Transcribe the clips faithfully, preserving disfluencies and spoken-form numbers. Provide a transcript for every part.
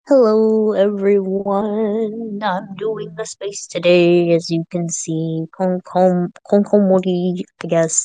Hello, everyone. I'm doing the space today, as you can see. Kon kon konkomori, I guess.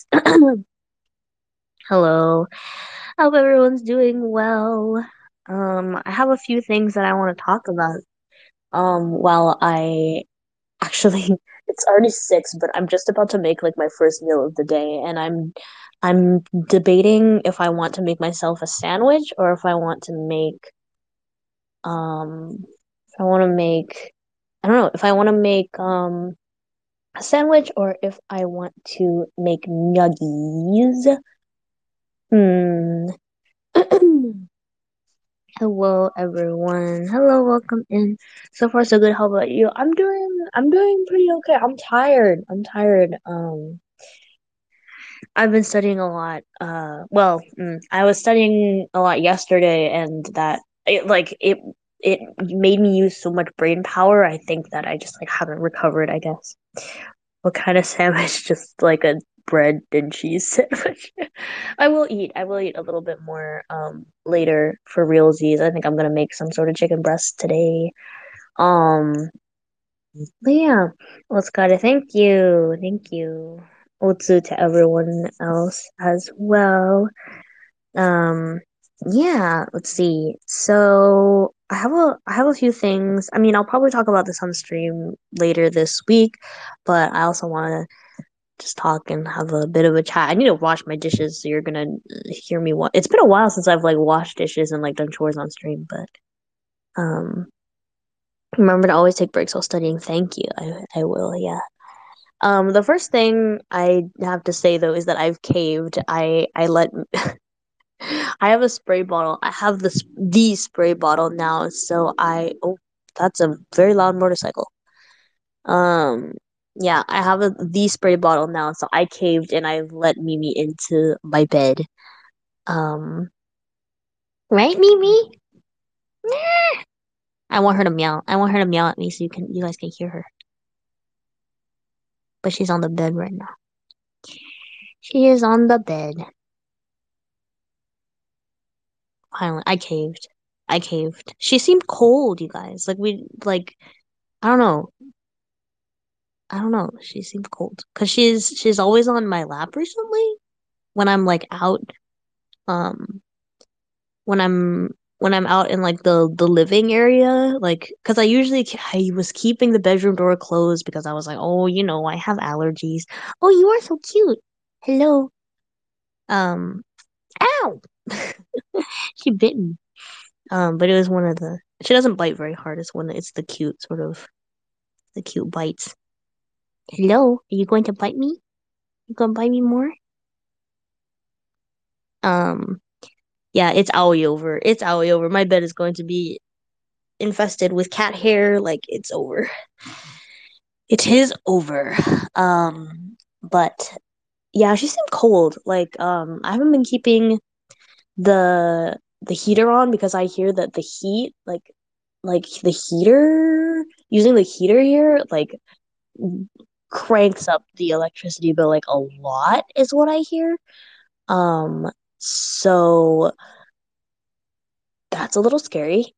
Hello. Hope everyone's doing well. Um, I have a few things that I want to talk about. Um, while I actually, it's already six, but I'm just about to make like my first meal of the day, and I'm I'm debating if I want to make myself a sandwich or if I want to make um if I want to make I don't know if I want to make um a sandwich or if I want to make nuggies. Hmm. Hello everyone. Hello, welcome in. So far so good. How about you? I'm doing I'm doing pretty okay. I'm tired. I'm tired. Um I've been studying a lot. Uh well, mm, I was studying a lot yesterday and that it like it it made me use so much brain power. I think that I just like haven't recovered, I guess. What kind of sandwich? Just like a bread and cheese sandwich. I will eat. I will eat a little bit more um later for realsies. I think I'm gonna make some sort of chicken breast today. Um, but yeah, let's gotta thank you, thank you. Also to everyone else as well. Um, yeah, let's see. So I have a I have a few things. I mean, I'll probably talk about this on stream later this week, but I also want to just talk and have a bit of a chat. I need to wash my dishes, so you're gonna hear me. Wa- it's been a while since I've like washed dishes and like done chores on stream, but um, remember to always take breaks while studying. Thank you. I I will. Yeah. Um, the first thing I have to say though is that I've caved. I I let I have a spray bottle. I have this the spray bottle now, so I oh that's a very loud motorcycle. Um yeah, I have a the spray bottle now, so I caved and I let Mimi into my bed. Um right, Mimi? I want her to meow. I want her to meow at me so you can you guys can hear her. But she's on the bed right now. She is on the bed. Finally, I caved. I caved. She seemed cold, you guys. Like we like I don't know. I don't know. She seemed cold because she's she's always on my lap recently when I'm like out. Um, when I'm when I'm out in like the the living area, like because I usually ke- I was keeping the bedroom door closed because I was like, oh, you know, I have allergies. Oh, you are so cute. Hello. Um, ow. She bit me. Um, but it was one of the. She doesn't bite very hard. It's one. It's the cute sort of the cute bites. Hello. Are you going to bite me? You gonna bite me more? Um. Yeah, it's owie over. It's owie over. My bed is going to be infested with cat hair. Like it's over. It is over. Um, but yeah, she seemed cold. Like um, I haven't been keeping the the heater on because I hear that the heat, like like the heater, using the heater here, like cranks up the electricity bill like a lot, is what I hear. Um, so that's a little scary.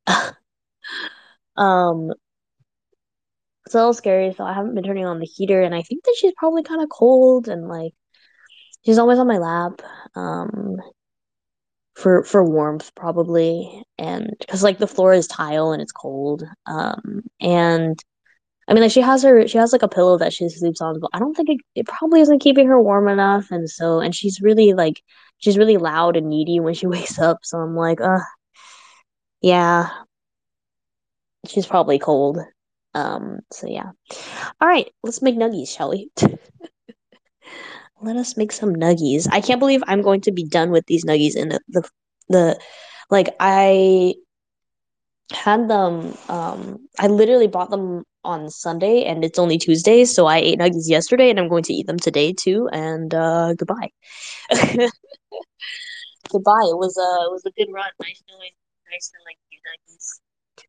Um, it's a little scary, so I haven't been turning on the heater, and I think that she's probably kind of cold and like she's always on my lap, um, for for warmth probably, and because like the floor is tile and it's cold, um, and I mean like she has her she has like a pillow that she sleeps on, but I don't think it, it probably isn't keeping her warm enough, and so and she's really like she's really loud and needy when she wakes up, so I'm like, uh, yeah, she's probably cold. Um, so yeah. All right, let's make nuggies, shall we? Let us make some nuggies. I can't believe I'm going to be done with these nuggies in the the, the like I had them um I literally bought them on Sunday and it's only Tuesday, so I ate nuggies yesterday and I'm going to eat them today too and uh goodbye. Goodbye. It was uh it was a good run. Nice knowing nice knowing you nuggies.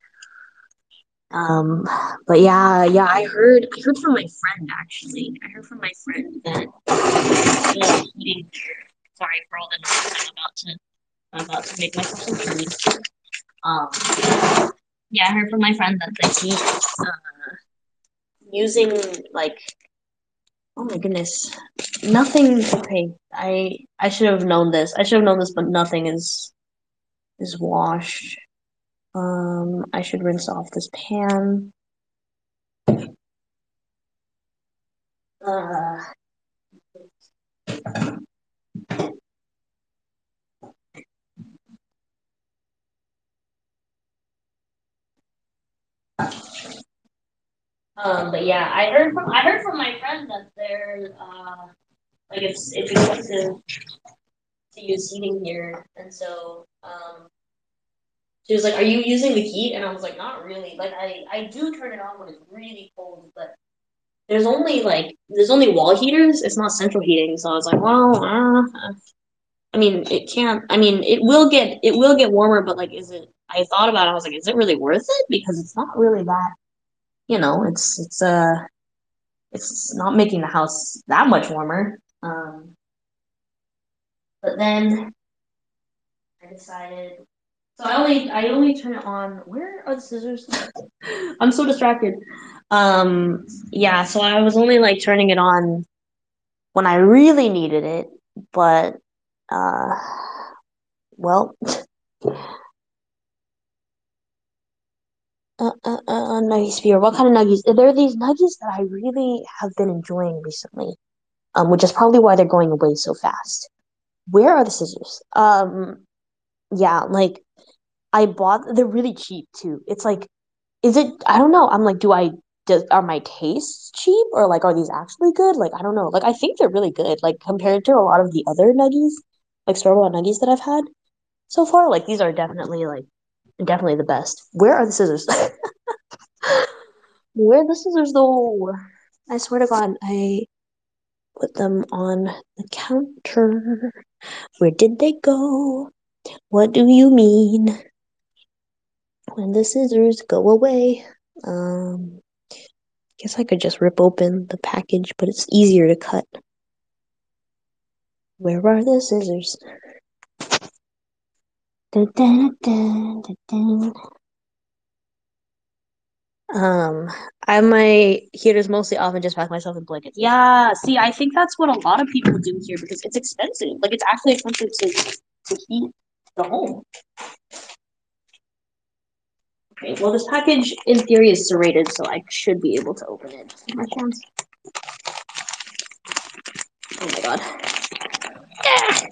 Um but yeah, yeah, I heard I heard from my friend actually. I heard from my friend that uh, eating sorry for all the noise I'm about to I'm about to make myself some food. Um, Yeah, I heard from my friend that the heat, uh, using like, oh my goodness, nothing. Okay, I I should have known this. I should have known this, but nothing is is washed. Um, I should rinse off this pan. Uh, um, but yeah, I heard from I heard from my friend that they're uh like it's it's expensive to use heating here, and so um she was like, "Are you using the heat?" And I was like, "Not really. Like I I do turn it on when it's really cold, but there's only like there's only wall heaters. It's not central heating." So I was like, "Well, uh, I mean, it can't. I mean, it will get it will get warmer, but like, is it?" I thought about it. I was like, "Is it really worth it?" Because it's not really that. You know, it's it's uh it's not making the house that much warmer. Um, but then I decided. So I only I only turn it on. Where are the scissors? I'm so distracted. Um, yeah, so I was only like turning it on when I really needed it, but uh, well, uh, uh, uh, nuggy spear. What kind of nuggies? There are these nuggies that I really have been enjoying recently, um, which is probably why they're going away so fast. Where are the scissors? Um, yeah, like I bought. They're really cheap too. It's like is it I don't know. I'm like, do I does are my tastes cheap or like are these actually good? Like I don't know. Like I think they're really good. Like compared to a lot of the other nuggies, like store-bought nuggies that I've had so far, like these are definitely like definitely the best. Where are the scissors? Where are the scissors though? I swear to God, I put them on the counter. Where did they go? What do you mean? When the scissors go away? Um Guess I could just rip open the package, but it's easier to cut. Where are the scissors? Dun, dun, dun, dun, dun. Um, I my heaters mostly off and just pack myself in blankets. Yeah, see, I think that's what a lot of people do here because it's expensive. Like it's actually expensive to to heat the home. Okay, well this package in theory is serrated, so I should be able to open it. My chance. Oh my god. Ah!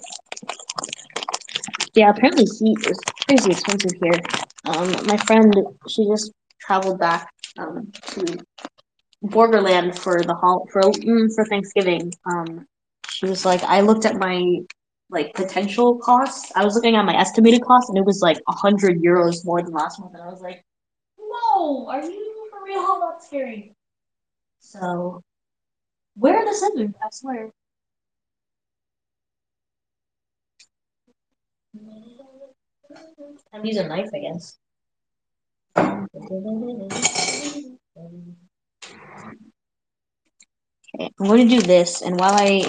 Yeah, apparently heat is crazy expensive here. Um, my friend, she just traveled back um to Borderland for the hol for mm, for Thanksgiving. Um, she was like, I looked at my like potential costs. I was looking at my estimated cost, and it was like a hundred euros more than last month. And I was like, "Whoa, are you for real? That's scary." So, where are the scissors? I swear. I'm using a knife, I guess. Okay, I'm going to do this, and while I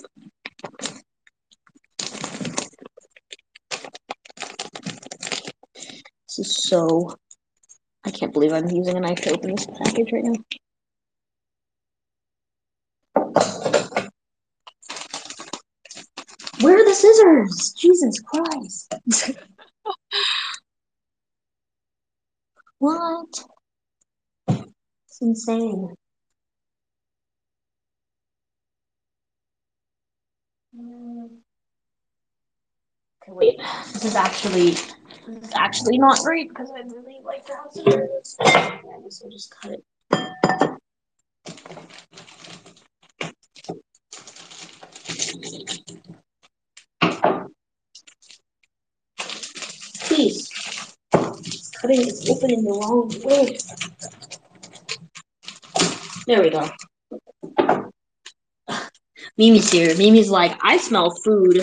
this is so I can't believe I'm using a knife to open this package right now. Where are the scissors? Jesus Christ. What? It's insane. Mm, okay, wait. This is actually this is actually not great because I really like to have scissors. I guess I'll just cut it. Please. It's cutting it's opening the wrong way. There we go. Mimi's here. Mimi's like, I smell food.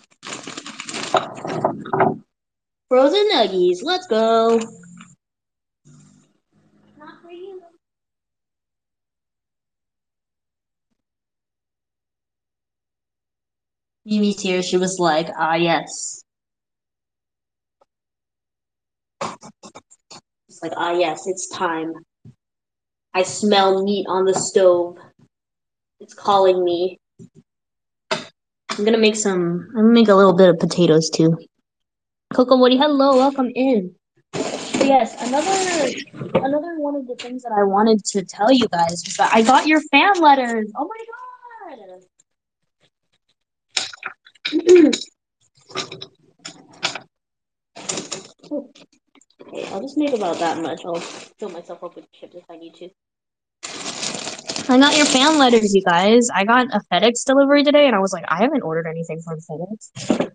Frozen nuggies. Let's go. Not for you. Mimi's here. She was like, ah, yes. like, ah, yes, it's time. I smell meat on the stove. It's calling me. I'm gonna make some. I'm gonna make a little bit of potatoes too. Coco Woody, hello, welcome in. So yes, another another one of the things that I wanted to tell you guys was that I got your fan letters. Oh my god. Okay, I'll just make about that much. I'll fill myself up with chips if I need to. I got your fan letters, you guys. I got a FedEx delivery today, and I was like, I haven't ordered anything from FedEx.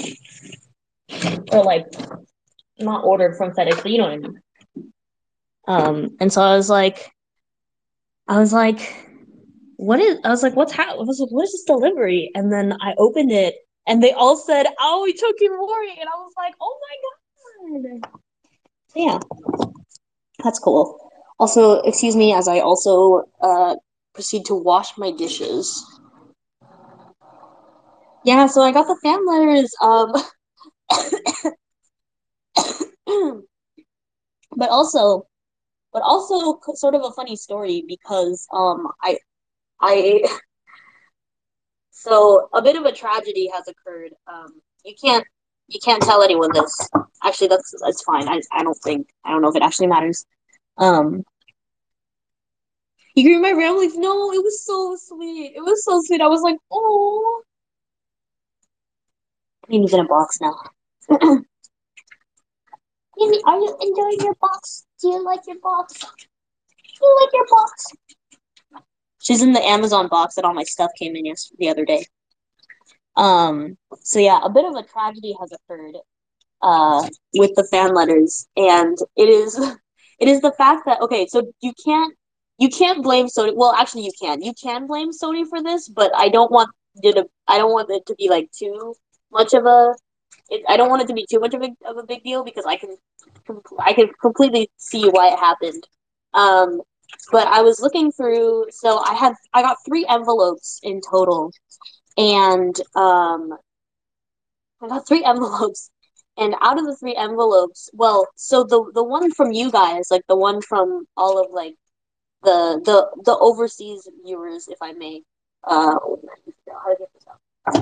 Or like, not ordered from FedEx, but you know what I mean. Um, and so I was like, I was like, what is? I was like, what's happening? I was like, what is this delivery? And then I opened it, and they all said, "Oh, we took your Mori," and I was like, oh my god. So yeah, that's cool. Also, excuse me as I also uh proceed to wash my dishes. Yeah, so I got the fan letters. Um, but also, but also sort of a funny story because um I I so a bit of a tragedy has occurred. Um, you can't you can't tell anyone this. Actually, that's that's fine. I I don't think I don't know if it actually matters. Um, you grew my ramblings. No, it was so sweet. It was so sweet. I was like, oh, Mimi's in a box now. Mimi, are you enjoying your box? Do you like your box? Do you like your box? She's in the Amazon box that all my stuff came in yesterday, the other day. Um, so yeah, a bit of a tragedy has occurred uh with the fan letters, and it is it is the fact that okay, so you can't you can't blame Sony. Well, actually, you can. You can blame Sony for this, but I don't want it to. I don't want it to be like too much of a. It, I don't want it to be too much of a of a big deal because I can I can completely see why it happened. Um, but I was looking through, so I had I got three envelopes in total, and um, I got three envelopes, and out of the three envelopes, well, so the the one from you guys, like the one from all of like the the the overseas viewers, if I may, uh, how to get this out?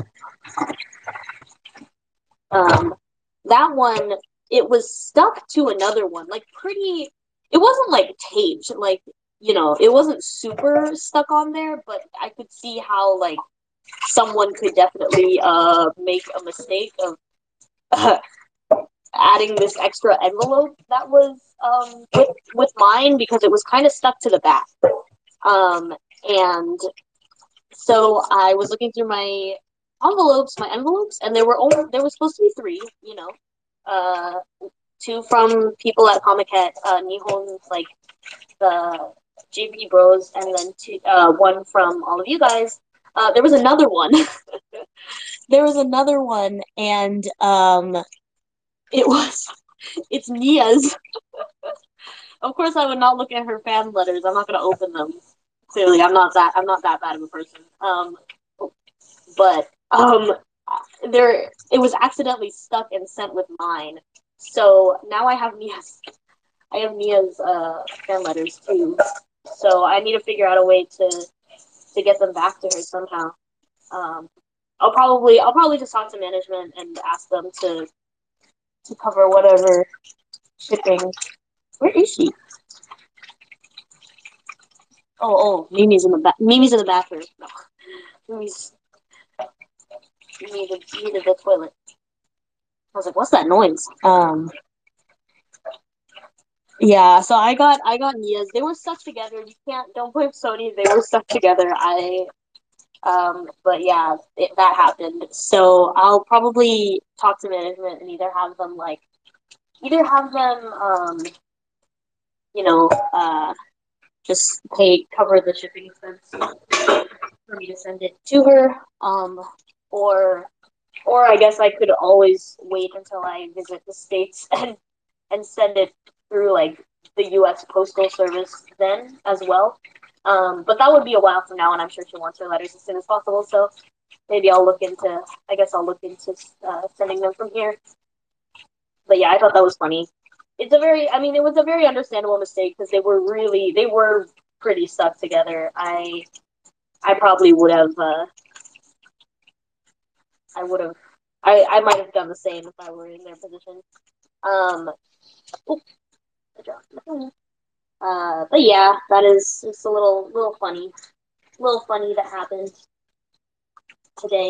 Um, that one, it was stuck to another one, like pretty. It wasn't like taped, like you know, it wasn't super stuck on there, but I could see how like someone could definitely uh make a mistake of uh, adding this extra envelope that was um with with mine because it was kind of stuck to the back. Um, and so I was looking through my envelopes, my envelopes, and there were only there was supposed to be three, you know, uh, two from people at Comic Cat, uh, Nihon, like the J P Bros, and then two, uh, one from all of you guys. Uh, there was another one. There was another one, and um, it was it's Nia's. Of course, I would not look at her fan letters. I'm not going to open them. Clearly, I'm not that. I'm not that bad of a person. Um, but um, there it was accidentally stuck and sent with mine. So now I have Nia's. I have Nia's uh, fan letters too. So I need to figure out a way to to get them back to her somehow. Um, I'll probably I'll probably just talk to management and ask them to to cover whatever shipping. Where is she? Oh, oh, Mimi's in the ba- Mimi's in the bathroom. No, Mimi's Mimi the Mimi the toilet. I was like, what's that noise? Um, yeah. So I got I got Nia's. They were stuck together. You can't don't blame Sony. They were stuck together. I um, but yeah, it, that happened. So I'll probably talk to management and either have them like either have them um, you know, uh, just pay cover the shipping expense for me to send it to her. Um, or or I guess I could always wait until I visit the States and and send it through like the U S Postal Service then as well. Um, but that would be a while from now, and I'm sure she wants her letters as soon as possible. So maybe I'll look into. I guess I'll look into uh, sending them from here. But yeah, I thought that was funny. it's a very, I mean, it was a very understandable mistake because they were really, they were pretty stuck together. I, I probably would have, uh, I would have, I, I might have done the same if I were in their position. Um, oops, I dropped my phone. Uh, but yeah, that is it's a little, little funny, little funny that happened today.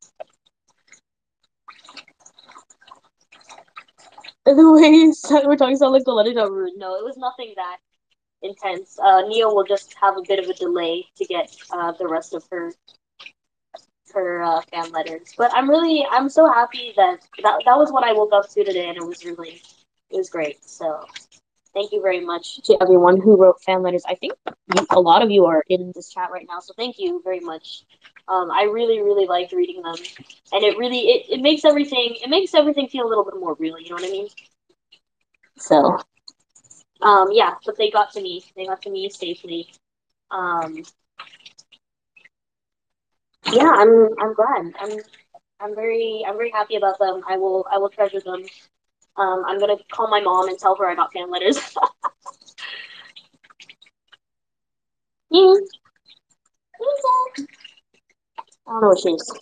The way we're talking sound like the letter got rude. No, it was nothing that intense. Uh, Neil will just have a bit of a delay to get uh, the rest of her her uh, fan letters. But I'm really, I'm so happy that, that that was what I woke up to today, and it was really, it was great. So thank you very much to everyone who wrote fan letters. I think you, a lot of you are in this chat right now, so thank you very much. Um, I really, really liked reading them, and it really, it, it makes everything, it makes everything feel a little bit more real. You know what I mean? So, um, yeah, but they got to me. They got to me safely. Um, yeah, I'm, I'm glad. I'm, I'm very, I'm very happy about them. I will, I will treasure them. Um, I'm gonna call my mom and tell her I got fan letters. I don't know what she is.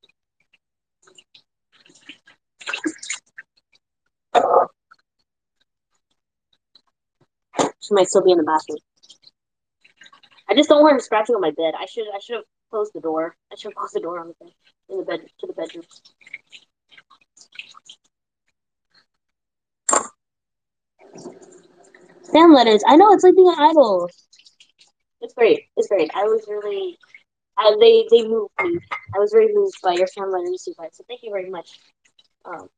She might still be in the bathroom. I just don't want her scratching on my bed. I should I should have closed the door. I should have closed the door on the bed in the bed to the bedroom. Fan letters. I know it's like being an idol. It's great. It's great. I was really I, they they moved me. I was very moved by your fan letters, you guys. So thank you very much. Um,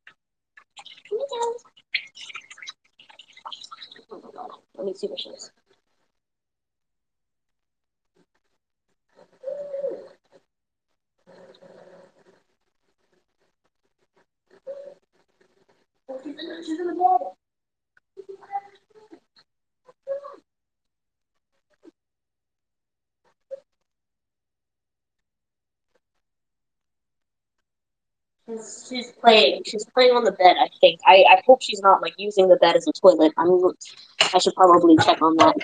oh my god. Let me see what she is. She's in the bed. She's, she's playing. She's playing on the bed. I think. I, I hope she's not like using the bed as a toilet. I'm. I should probably check on that.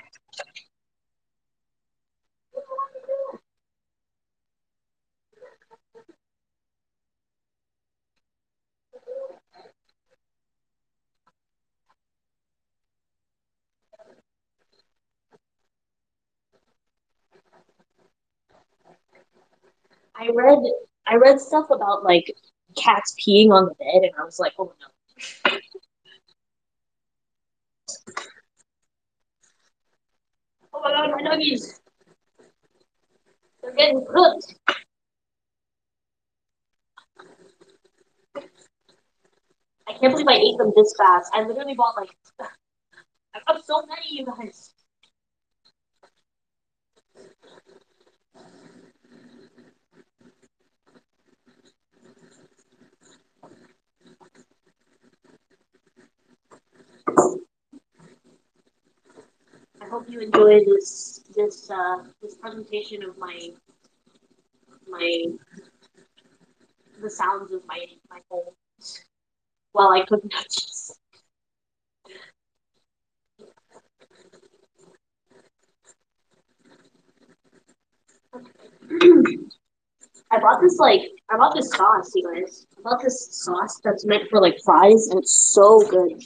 I read. I read stuff about like cats peeing on the bed, and I was like, oh no. Oh my god, my nuggies! They're getting cooked. I can't believe I ate them this fast. I literally bought like. I got so many, you guys. I hope you enjoy this this uh this presentation of my my the sounds of my my home while I cook nuggies. I bought this like I bought this sauce, you guys. I bought this sauce that's meant for like fries, and it's so good.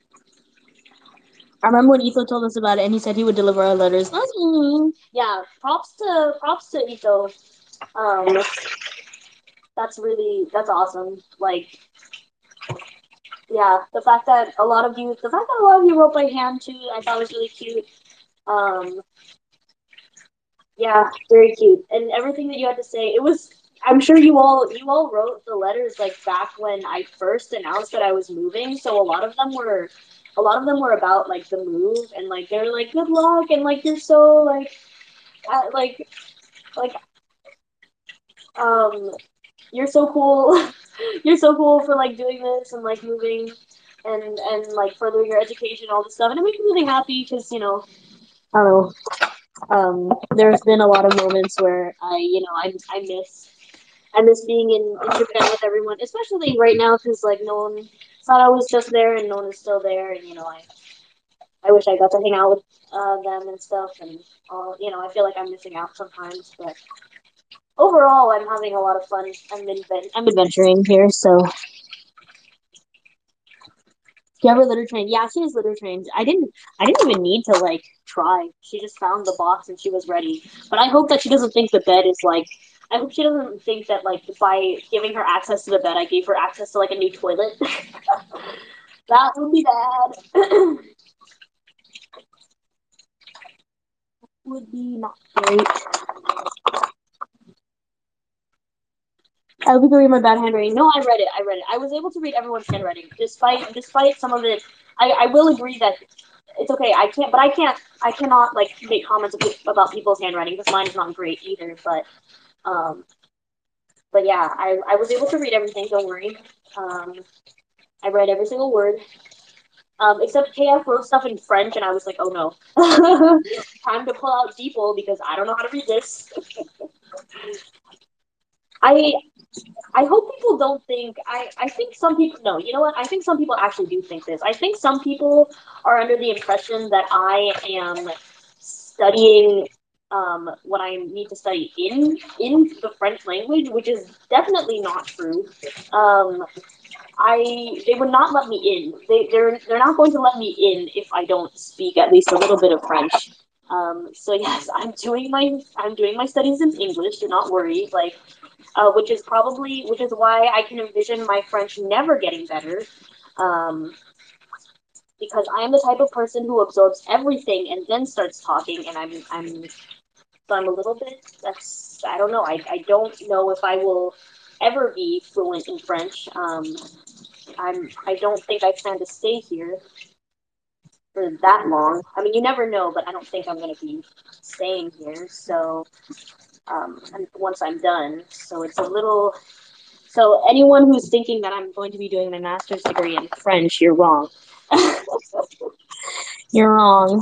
I remember when Etho told us about it, and he said he would deliver our letters. Yeah, props to props to Etho. Um, that's really that's awesome. Like, yeah, the fact that a lot of you, the fact that a lot of you wrote by hand too, I thought was really cute. Um, yeah, very cute, and everything that you had to say, it was. I'm sure you all you all wrote the letters like back when I first announced that I was moving. So a lot of them were, a lot of them were about like the move, and like they're like good luck, and like you're so like, uh, like like um you're so cool. You're so cool for like doing this and like moving and and like furthering your education, all this stuff, and it makes me really happy because you know I don't know. Um, there's been a lot of moments where I, you know, I I miss I miss being in, in Japan with everyone, especially right now because like no one, thought I was just there and no one is still there, and you know, I I wish I got to hang out with uh, them and stuff, and uh, you know, I feel like I'm missing out sometimes, but overall, I'm having a lot of fun. I'm adven- I'm adventuring here, so. Do you have a litter train? Yeah, she has litter trains. I didn't. I didn't even need to like try. She just found the box and she was ready. But I hope that she doesn't think the bed is like. I hope she doesn't think that like by giving her access to the bed, I gave her access to like a new toilet. That would be bad. Would be not great. I would be reading my bad handwriting. No, I read it. I read it. I was able to read everyone's handwriting, despite despite some of it. I, I will agree that it's okay. I can't, but I can't. I cannot like make comments about people's handwriting because mine is not great either. But um, but yeah, I I was able to read everything. Don't worry. Um, I read every single word. Um, except K F wrote stuff in French, and I was like, oh no, time to pull out Deeple because I don't know how to read this. I I hope people don't think I, I think some people no, you know what? I think some people actually do think this. I think some people are under the impression that I am studying um, what I need to study in in the French language, which is definitely not true. Um, I they would not let me in. They they're they're not going to let me in if I don't speak at least a little bit of French. Um, so yes, I'm doing my I'm doing my studies in English. Do not worry. Like uh, which is probably which is why I can envision my French never getting better, um, because I am the type of person who absorbs everything and then starts talking, and I'm I'm so I'm a little bit that's I don't know I I don't know if I will ever be fluent in French. Um, I'm I don't think I plan to stay here for that long. I mean, you never know, but I don't think I'm going to be staying here. So um, once I'm done, so it's a little So anyone who's thinking that I'm going to be doing my master's degree in French, you're wrong. You're wrong.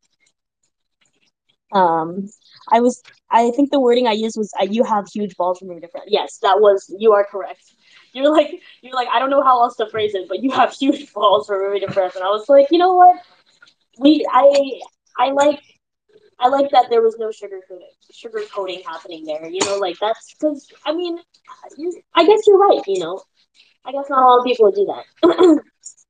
Um, I was. I think the wording I used was, uh, "You have huge balls for me to friend." Yes, that was. You are correct. You're like. You're like. I don't know how else to phrase it, but you have huge balls for me to friend. And I was like, you know what? We. I. I like. I like that there was no sugar coating, sugar coating happening there. You know, like that's because I mean, I guess you're right. You know, I guess not all people would do that.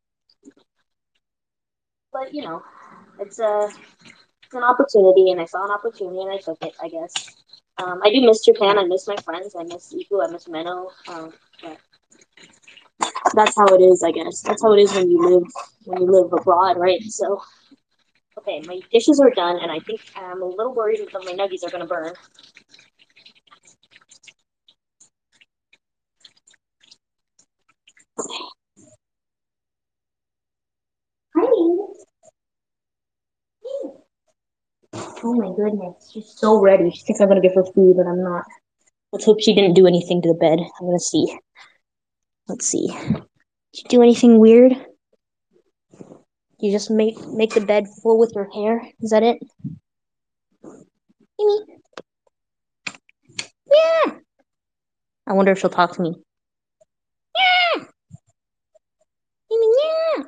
But you know, it's a it's an opportunity, and I saw an opportunity, and I took it. I guess. Um, I do miss Japan. I miss my friends. I miss Iku. I miss Menno. Um, but that's how it is. I guess that's how it is when you live when you live abroad, right? So, okay, my dishes are done, and I think I'm a little worried that my nuggies are gonna burn. Oh my goodness, she's so ready. She thinks I'm gonna give her food, but I'm not. Let's hope she didn't do anything to the bed. I'm gonna see. Let's see. Did you do anything weird? You just make make the bed full with your hair? Is that it? Mimi. Yeah. I wonder if she'll talk to me. Yeah. Mimi, yeah.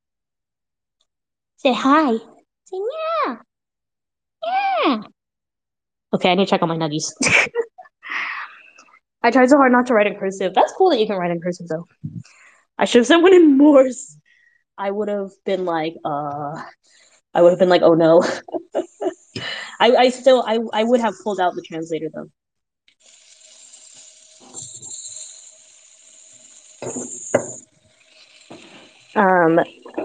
Say hi. Say yeah. Yeah. Okay, I need to check on my nuggies. I tried so hard not to write in cursive. That's cool that you can write in cursive though. I should have sent one in Morse. I would have been like, uh, I would have been like, oh no. I, I still, I, I would have pulled out the translator though. Um,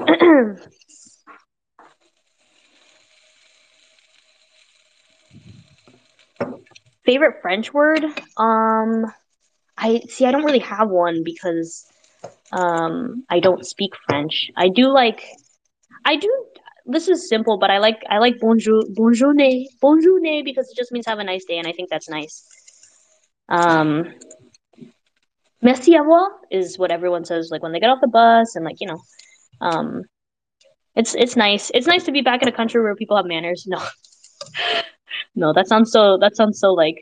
favorite French word? Um, I see. I don't really have one because um, I don't speak French. I do like. I do. This is simple, but I like. I like bonjour, bonjourne, bonjourne because it just means have a nice day, and I think that's nice. Um, merci à revoir is what everyone says, like when they get off the bus, and like you know, um, it's it's nice. It's nice to be back in a country where people have manners. No, no, that sounds so. That sounds so like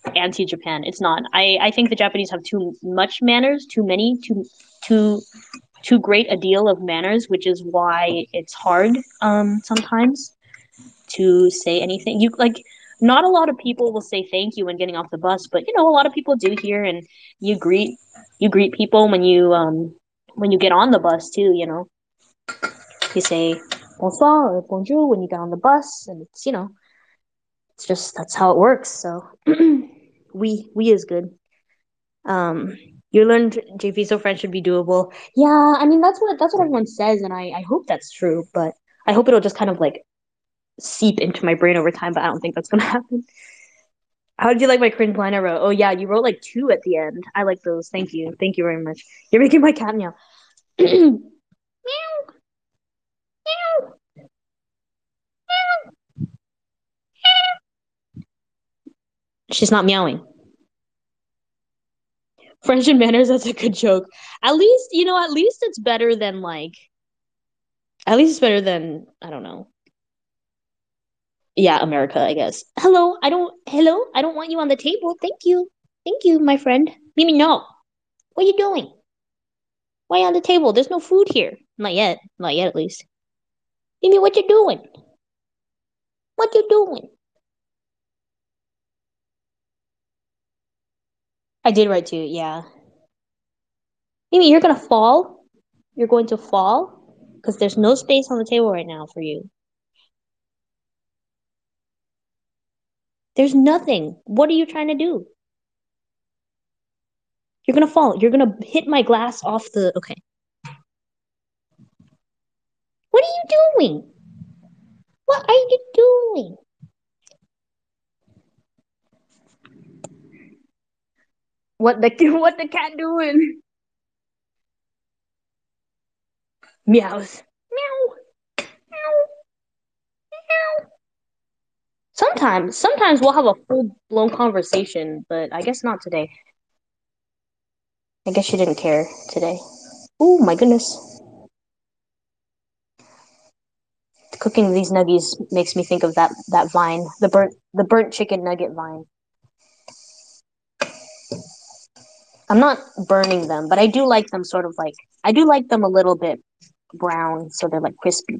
anti-Japan. It's not. I I think the Japanese have too much manners, too many, too too too great a deal of manners, which is why it's hard um sometimes to say anything. You like not a lot of people will say thank you when getting off the bus, but you know a lot of people do here, and you greet you greet people when you um when you get on the bus too. You know, you say bonsoir or bonjour when you get on the bus, and it's you know it's just that's how it works. So we we is good. Um, you learned J P, so French should be doable. Yeah, I mean that's what that's what everyone says, and I I hope that's true, but I hope it'll just kind of like seep into my brain over time. But I don't think that's gonna happen. How did you like my cringe line I wrote? Oh yeah, you wrote like two at the end. I like those. Thank you. Thank you very much. You're making my cat meow. She's not meowing. French and manners, that's a good joke. At least, you know, at least it's better than like at least it's better than I don't know. Yeah, America, I guess. Hello, I don't hello, I don't want you on the table. Thank you. Thank you, my friend. Mimi, no. What are you doing? Why on the table? There's no food here. Not yet. Not yet at least. Mimi, what you doing? What you doing? I did write two, yeah. Mimi, you're gonna fall. You're going to fall because there's no space on the table right now for you. There's nothing. What are you trying to do? You're gonna fall. You're gonna hit my glass off the. Okay. What are you doing? What are you doing? What the what the cat doing? Meows. Meow. Meow. Meow. Sometimes, sometimes we'll have a full blown conversation, but I guess not today. I guess she didn't care today. Oh my goodness. Cooking these nuggies makes me think of that that vine, the burnt the burnt chicken nugget vine. I'm not burning them, but I do like them sort of like I do like them a little bit brown, so they're like crispy.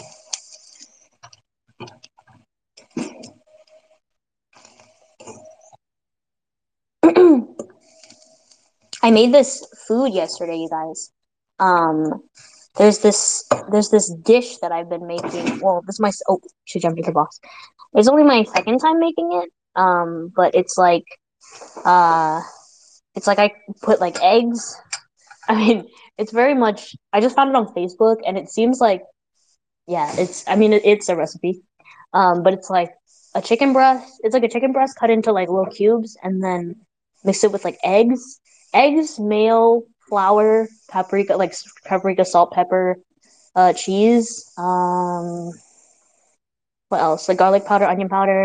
I made this food yesterday, you guys. Um, there's this there's this dish that I've been making. Well, this is my oh, she jumped into the box. It's only my second time making it. Um, but it's like uh, it's like I put like eggs. I mean, it's very much. I just found it on Facebook, and it seems like yeah, it's. I mean, it, it's a recipe. Um, but it's like a chicken breast. It's like a chicken breast cut into like little cubes, and then mix it with like eggs, eggs, mayo, flour, paprika, like paprika, salt, pepper, uh, cheese. Um, what else? Like garlic powder, onion powder.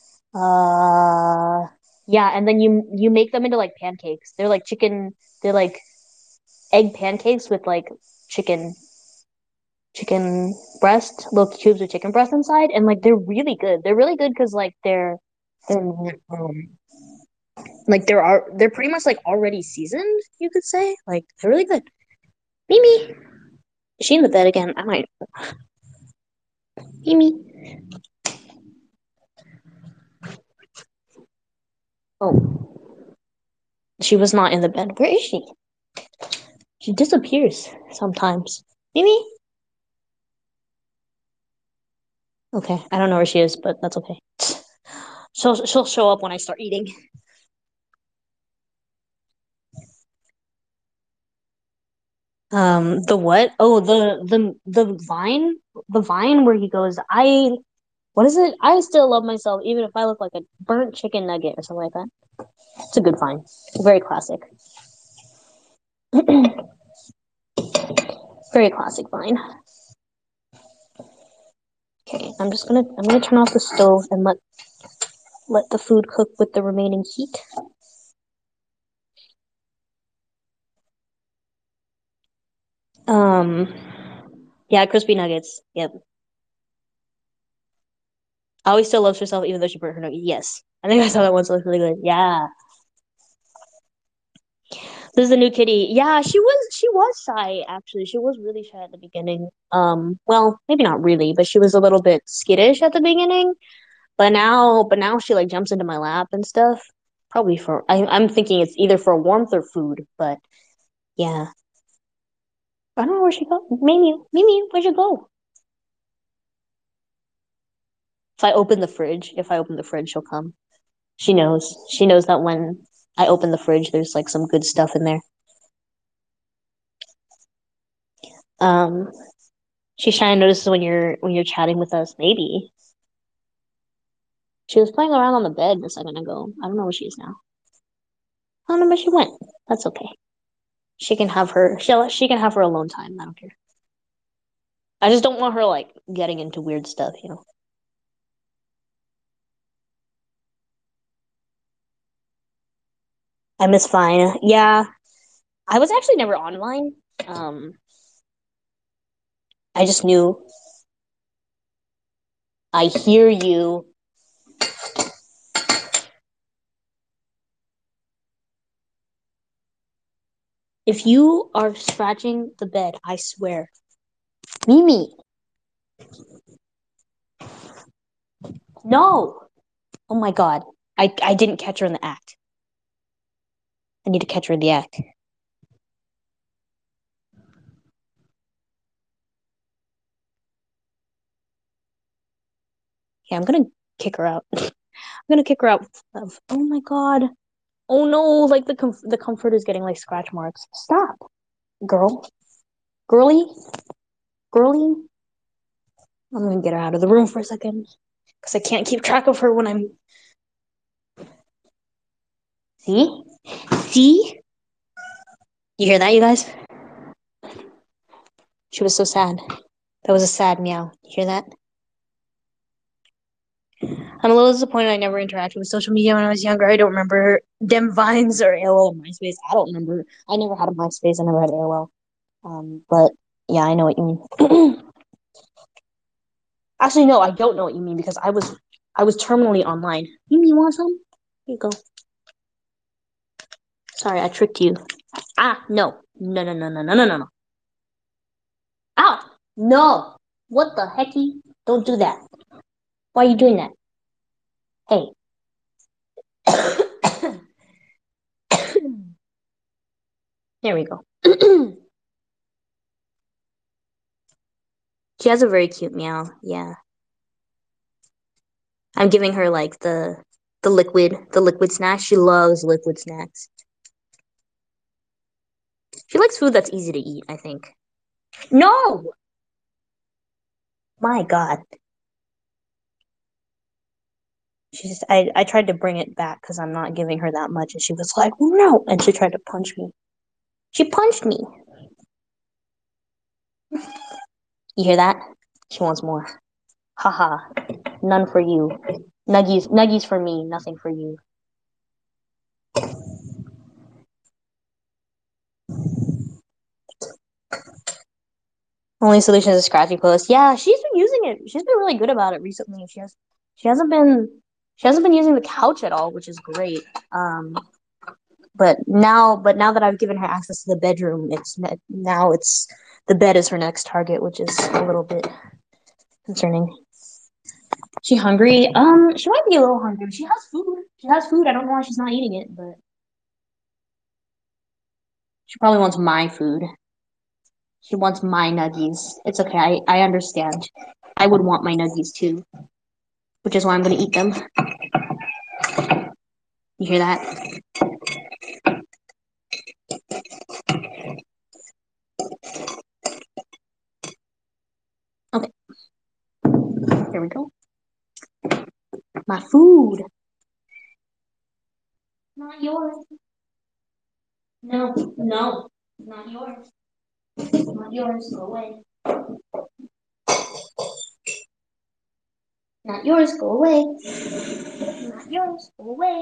Uh, yeah, and then you you make them into like pancakes. They're like chicken. They're like egg pancakes with like chicken chicken breast, little cubes of chicken breast inside, and like they're really good. They're really good because like they're they're um, like they're are they're pretty much like already seasoned. You could say like they're really good. Mimi, is she in the bed again? I might. Mimi. Oh, she was not in the bed. Where is she? She disappears sometimes. Mimi. Okay, I don't know where she is, but that's okay. She'll she'll show up when I start eating. Um, the what? Oh, the the the vine, the vine where he goes. I what is it? I still love myself, even if I look like a burnt chicken nugget or something like that. It's a good vine. Very classic. Very classic vine. Okay, I'm just gonna I'm gonna turn off the stove and let let the food cook with the remaining heat. Um, yeah, crispy nuggets. Yep. Always still loves herself even though she burnt her nugget. Yes, I think I saw that once. It looked really good. Yeah. This is a new kitty. Yeah, she was she was shy actually. She was really shy at the beginning. Um, well, maybe not really, but she was a little bit skittish at the beginning. But now, but now she like jumps into my lap and stuff. Probably for I, I'm thinking it's either for warmth or food. But yeah, I don't know where she go. Mimi, Mimi, where'd you go? If I open the fridge, if I open the fridge, she'll come. She knows. She knows that when I open the fridge, there's like some good stuff in there. Um, she's trying to notice when you're when you're chatting with us. Maybe she was playing around on the bed a second ago. I don't know where she is now. I don't know where she went. That's okay. She can have her. She she can have her alone time. I don't care. I just don't want her like getting into weird stuff. You know. I miss Fine. Yeah, I was actually never online. Um, I just knew. I hear you. If you are scratching the bed, I swear. Mimi, no. Oh my god. I, I didn't catch her in the act. I need to catch her in the act. Yeah, I'm gonna kick her out. I'm gonna kick her out of. Oh my god. Oh no, like the comf- the comfort is getting like scratch marks. Stop, girl. Girly? Girly? I'm gonna get her out of the room for a second. Because I can't keep track of her when I'm. See? See? You hear that, you guys? She was so sad. That was a sad meow. You hear that? I'm a little disappointed I never interacted with social media when I was younger. I don't remember dem Vines or A O L or MySpace. I don't remember. I never had a MySpace. I never had A O L. Um, but yeah, I know what you mean. Actually, no, I don't know what you mean because I was I was terminally online. You mean you want some? Here you go. Sorry, I tricked you. Ah, no. No, no, no, no, no, no, no, no. Ow! No! What the hecky? Don't do that. Why are you doing that? Hey. There we go. She has a very cute meow. Yeah. I'm giving her like the the liquid the liquid snacks. She loves liquid snacks. She likes food that's easy to eat, I think. No! My God. She just I, I tried to bring it back because I'm not giving her that much and she was like, no, and she tried to punch me. She punched me. You hear that? She wants more. Haha. None for you. Nuggies nuggies for me, nothing for you. Only solution is a scratchy post. Yeah, she's been using it. She's been really good about it recently. She has she hasn't been she hasn't been using the couch at all, which is great. Um but now but now that I've given her access to the bedroom, it's now it's the bed is her next target, which is a little bit concerning. She hungry? Um, she might be a little hungry. She has food. She has food. I don't know why she's not eating it, but she probably wants my food. She wants my nuggies. It's okay. I, I understand. I would want my nuggies too, which is why I'm gonna eat them. You hear that? Okay, here we go. My food. Not yours. No, no, not yours. Not yours. Go away. Not yours. Go away. Not yours. Go away.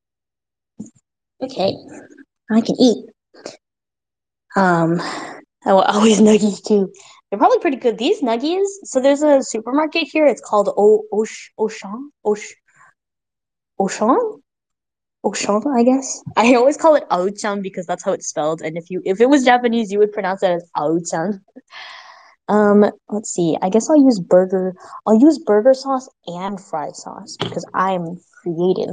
Okay, I can eat. Um, I will always nuggies too. They're probably pretty good. These nuggies. So there's a supermarket here. It's called O Osh Auchan Osh Auchan. Oshon, I guess. I always call it Aochan because that's how it's spelled. And if you if it was Japanese, you would pronounce it as Aochan. Um, let's see. I guess I'll use burger. I'll use burger sauce and fry sauce because I'm creative.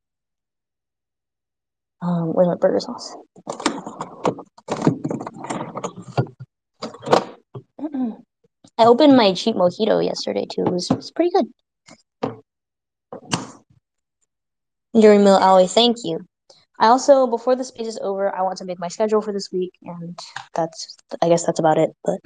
Um, where's my burger sauce? I opened my cheap mojito yesterday too. It was, it was pretty good. During meal hour, thank you. I also, before the space is over, I want to make my schedule for this week, and that's, I guess that's about it. But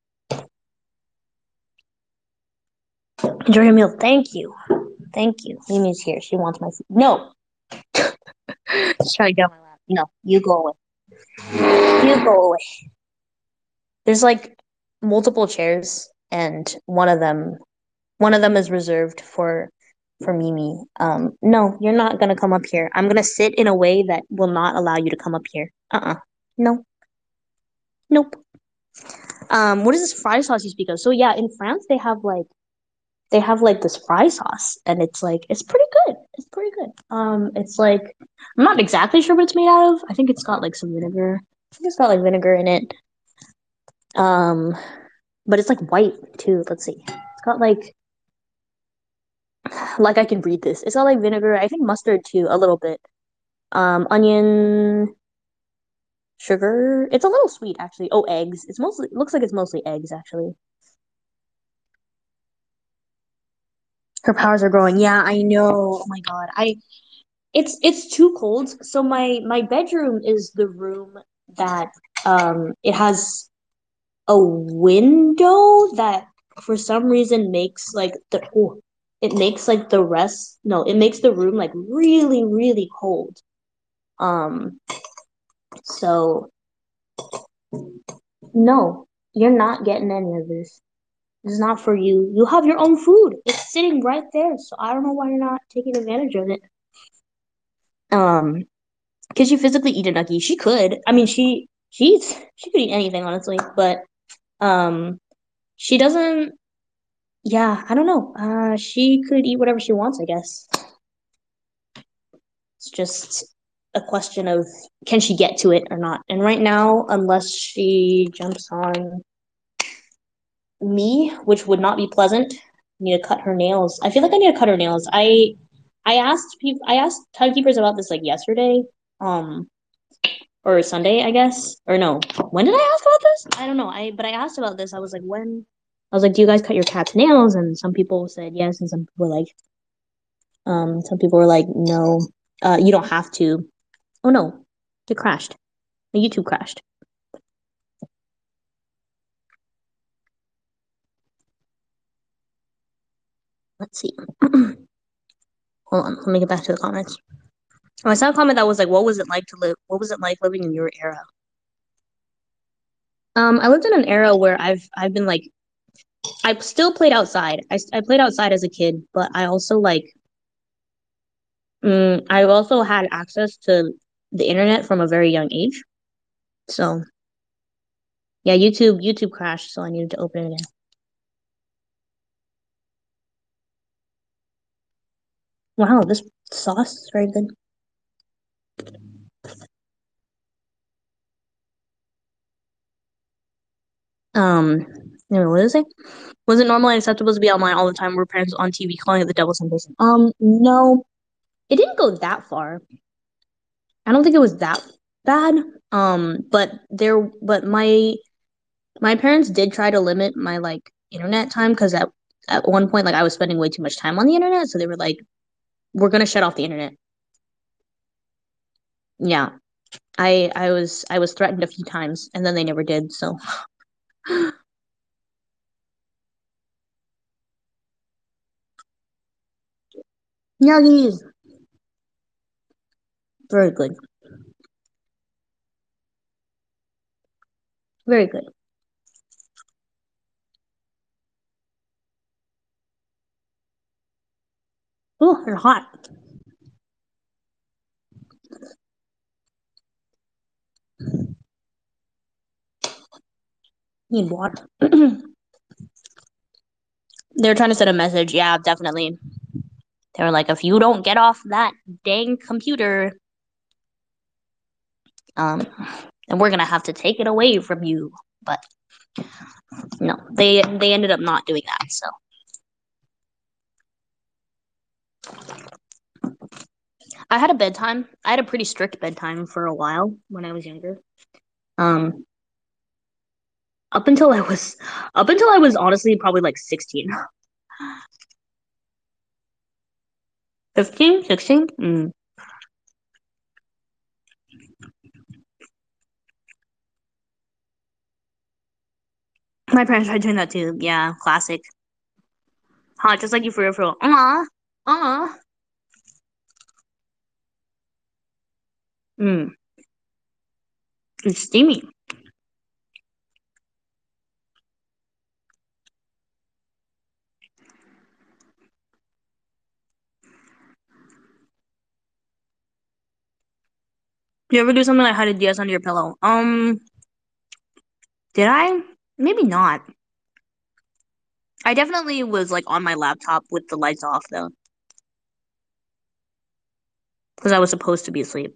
enjoy your meal. Thank you. Thank you. Mimi's here. She wants my food. No. She's trying to get on my lap. No, you go away. You go away. There's like multiple chairs, and one of them, one of them is reserved for for Mimi. Um, no, you're not gonna come up here. I'm gonna sit in a way that will not allow you to come up here. Uh-uh. No. Nope. Um, what is this fry sauce you speak of? So yeah, in France they have like they have like this fry sauce, and it's like it's pretty good. It's pretty good. Um, it's like I'm not exactly sure what it's made out of. I think it's got like some vinegar. I think it's got like vinegar in it. Um, but it's like white too. Let's see. It's got like like I can read this. It's got like vinegar. I think mustard too, a little bit. Um, onion, sugar. It's a little sweet actually. Oh, eggs. It's mostly it looks like it's mostly eggs actually. Her powers are growing. Yeah, I know. Oh my God. I it's it's too cold. So my my bedroom is the room that um it has a window that for some reason makes like the oh, it makes like the rest no, it makes the room like really, really cold. Um so no, you're not getting any of this. This is not for you. You have your own food. It's sitting right there. So I don't know why you're not taking advantage of it. Um Could she physically eat a Nucky? She could. I mean, she she's she could eat anything, honestly. But um, she doesn't. Yeah, I don't know. Uh, she could eat whatever she wants, I guess. It's just a question of can she get to it or not. And right now, unless she jumps on me, which would not be pleasant, I need to cut her nails. I feel like I need to cut her nails. I I asked people. I asked timekeepers about this like yesterday. Um, or Sunday, I guess. Or no, when did I ask about this? I don't know. I but I asked about this. I was like, when? I was like, do you guys cut your cat's nails? And some people said yes, and some people were like, um, some people were like, no, uh, you don't have to. Oh no, it crashed. The YouTube crashed. Let's see. Hold on, let me get back to the comments. Oh, I saw a comment that was like, "What was it like to live? What was it like living in your era?" Um, I lived in an era where I've I've been like I still played outside. I I played outside as a kid, but I also like Mm, I also had access to the internet from a very young age. So yeah, YouTube YouTube crashed, so I needed to open it again. Wow, this sauce is very good. Um, anyway, what did I say? Was it normally acceptable to be online all the time? Were parents on T V calling it the devil's temptation? Um, no, it didn't go that far. I don't think it was that bad. Um, but there, but my my parents did try to limit my like internet time because at at one point like I was spending way too much time on the internet, so they were like, "We're gonna shut off the internet." Yeah, I I was I was threatened a few times and then they never did. So Yuggies, very good, very good. Oh, they're hot. Need water. They're trying to send a message. Yeah, definitely. They were like, if you don't get off that dang computer, um, then we're gonna have to take it away from you. But no, they they ended up not doing that. So I had a bedtime. I had a pretty strict bedtime for a while when I was younger. Um, up until I was up until I was honestly probably like sixteen. fifteen, sixteen? Mm. My parents tried doing that too. Yeah, classic. Huh, just like you for real, for real. Uh, uh. Mm, it's steamy. You ever do something like hide a D S under your pillow? Um, did I? Maybe not. I definitely was like on my laptop with the lights off though, because I was supposed to be asleep.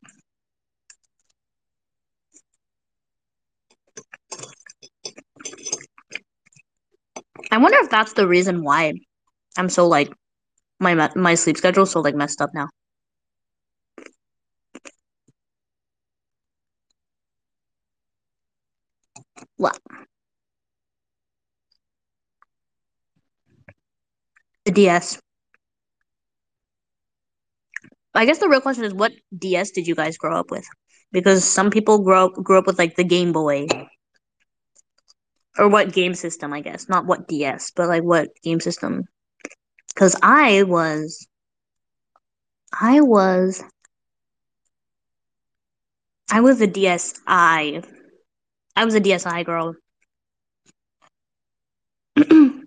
I wonder if that's the reason why I'm so like my me- my sleep schedule's so like messed up now. What? The D S. I guess the real question is, what D S did you guys grow up with? Because some people grow up grew up with like the Game Boy, or what game system, I guess, not what D S, but like what game system. Because I was, I was, I was a D S I. I was a D S I girl. My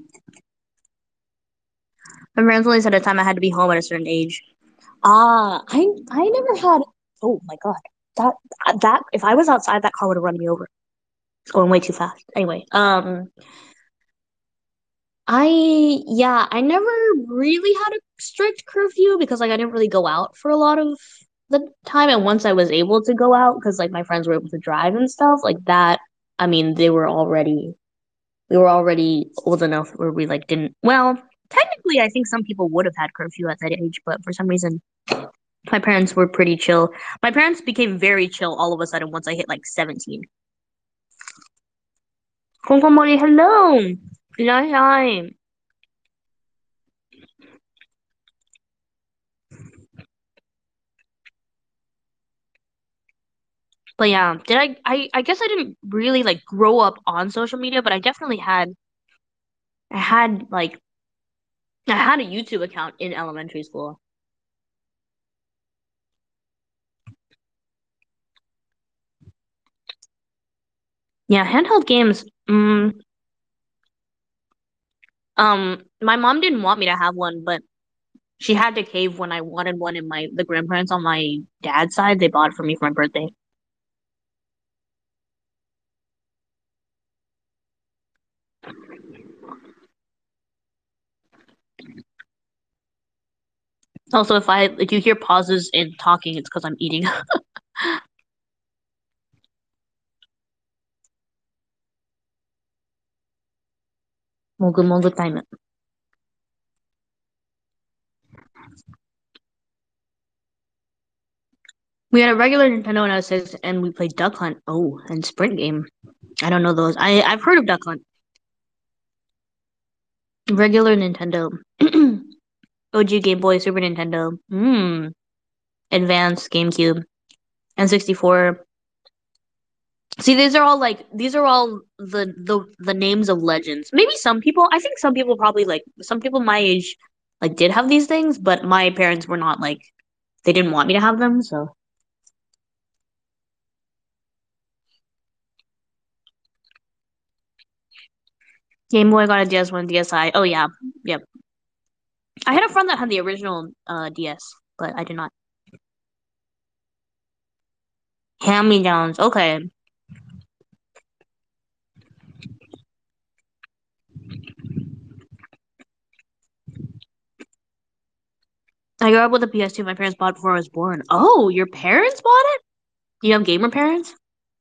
parents only said at a time I had to be home at a certain age. Ah, I I never had. Oh my god, that that if I was outside, that car would have run me over. It's going way too fast. Anyway, um, I yeah, I never really had a strict curfew because like I didn't really go out for a lot of the time, and once I was able to go out because like my friends were able to drive and stuff like that. I mean, they were already we were already old enough where we like didn't. Well, technically, I think some people would have had curfew at that age, but for some reason, my parents were pretty chill. My parents became very chill all of a sudden once I hit like seventeen. Konkomori, hello. Hi. But yeah, did I, I I guess I didn't really like grow up on social media, but I definitely had I had like I had a YouTube account in elementary school. Yeah, handheld games. Mm, um, my mom didn't want me to have one, but she had to cave when I wanted one, and my the grandparents on my dad's side they bought it for me for my birthday. Also, if I if you hear pauses in talking, it's because I'm eating. Mogu mogu time. We had a regular Nintendo N S X, and we played Duck Hunt. Oh, and Sprint Game. I don't know those. I I've heard of Duck Hunt. Regular Nintendo. O G Game Boy, Super Nintendo. Mm. Advance, GameCube, N sixty-four. See, these are all like these are all the the the names of legends. Maybe some people, I think some people probably like some people my age like did have these things, but my parents were not like they didn't want me to have them, so Game Boy got a D S one, D S I. Oh yeah. Yep. I had a friend that had the original uh D S, but I did not. Hand-me-downs. Okay. I grew up with a P S two. My parents bought it before I was born. Oh, your parents bought it? Do you have gamer parents?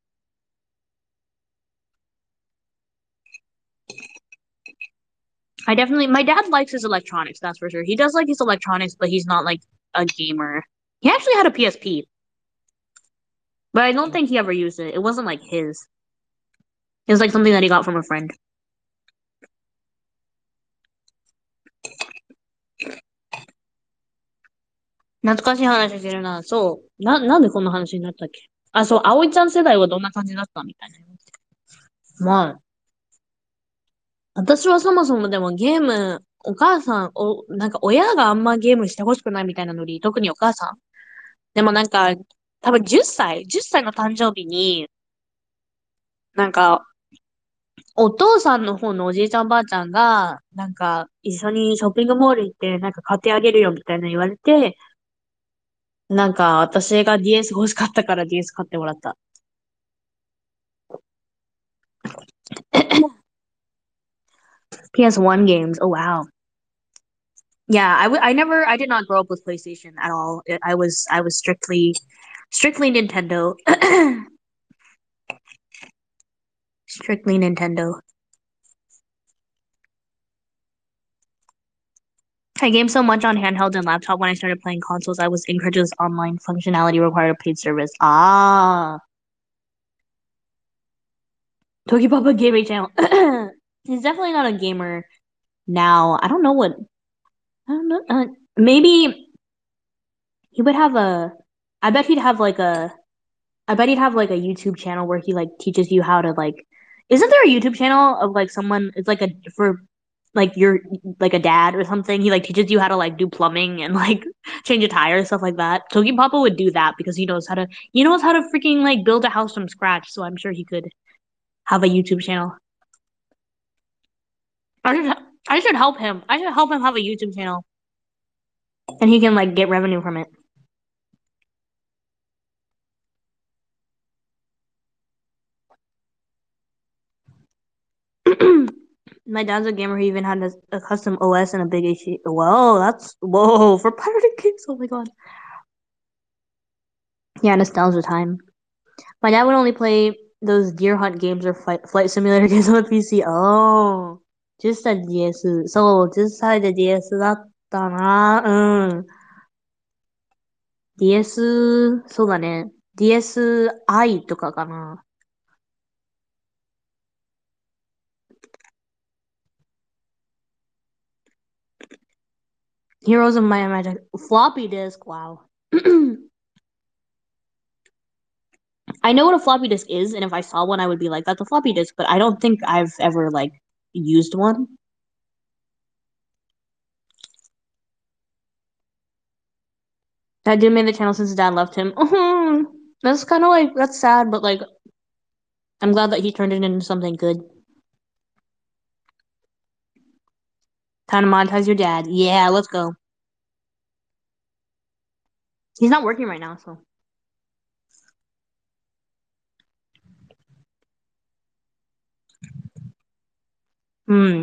I definitely. My dad likes his electronics. That's for sure. He does like his electronics, but he's not like a gamer. He actually had a P S P, but I don't think he ever used it. It wasn't like his. It was like something that he got from a friend. 懐かしい話してるな。そう。な、なんでこんな話になったっけ？あ、そう、葵ちゃん世代はどんな感じだったみたいな。まあ、私はそもそもでもゲーム、お母さん、お、なんか親があんまゲームしてほしくないみたいなノリ、特にお母さん。でもなんか、多分じゅっさい、じゅっさいの誕生日に、なんか、お父さんの方のおじいちゃんおばあちゃんが、なんか、一緒にショッピングモール行って、なんか買ってあげるよみたいな言われて、なんか、私が ディーエス 欲しかったから ディーエス 買ってもらった。ピーエスワン games. Oh wow. Yeah, I, w- I never I did not grow up with PlayStation at all. It, I was I was strictly strictly Nintendo. Strictly Nintendo. I gamed so much on handheld and laptop when I started playing consoles. I was incredulous online functionality required a paid service. Ah, Toki Papa gaming channel. He's definitely not a gamer now. I don't know what. I don't know. Uh, maybe he would have a. I bet he'd have like a I bet he'd have like a YouTube channel where he like teaches you how to like. Isn't there a YouTube channel of like someone? It's like a for like you're like a dad or something. He like teaches you how to like do plumbing and like change a tire and stuff like that. Togi Papa would do that because he knows how to. He knows how to freaking like build a house from scratch. So I'm sure he could have a YouTube channel. I should I should help him. I should help him have a YouTube channel, and he can like get revenue from it. My dad's a gamer. He even had a, a custom O S and a big H D. Whoa, that's whoa for pirated games. Oh my god. Yeah, nostalgia time. My dad would only play those deer hunt games or flight, flight simulator games on the P C. Oh, just a ディーエス。そう、じゅっさいで ディーエス だったな。うん。ディーエス、そうだね。ディーエスアイ とかかな。Heroes of Might and Magic. Floppy disk. Wow. I know what a floppy disk is, and if I saw one, I would be like, "That's a floppy disk." But I don't think I've ever like used one. That dude made the channel since his dad left him. That's kind of like that's sad, but like I'm glad that he turned it into something good. Time to monetize your dad. Yeah, let's go. He's not working right now, so. Hmm.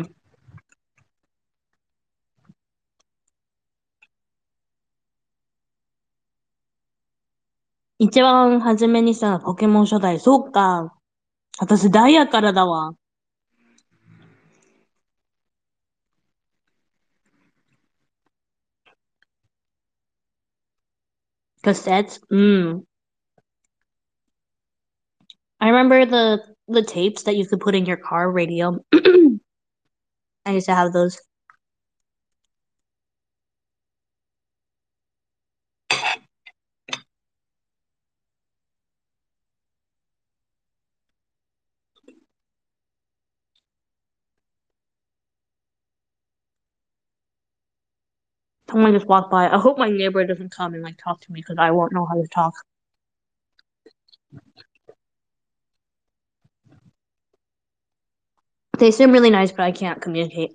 一番初めにしたのはポケモン初代。そうか。私ダイヤからだわ。Cassettes? Mm. I remember the the tapes that you could put in your car radio. I used to have those. Someone just walked by. I hope my neighbor doesn't come and like talk to me because I won't know how to talk. They seem really nice, but I can't communicate.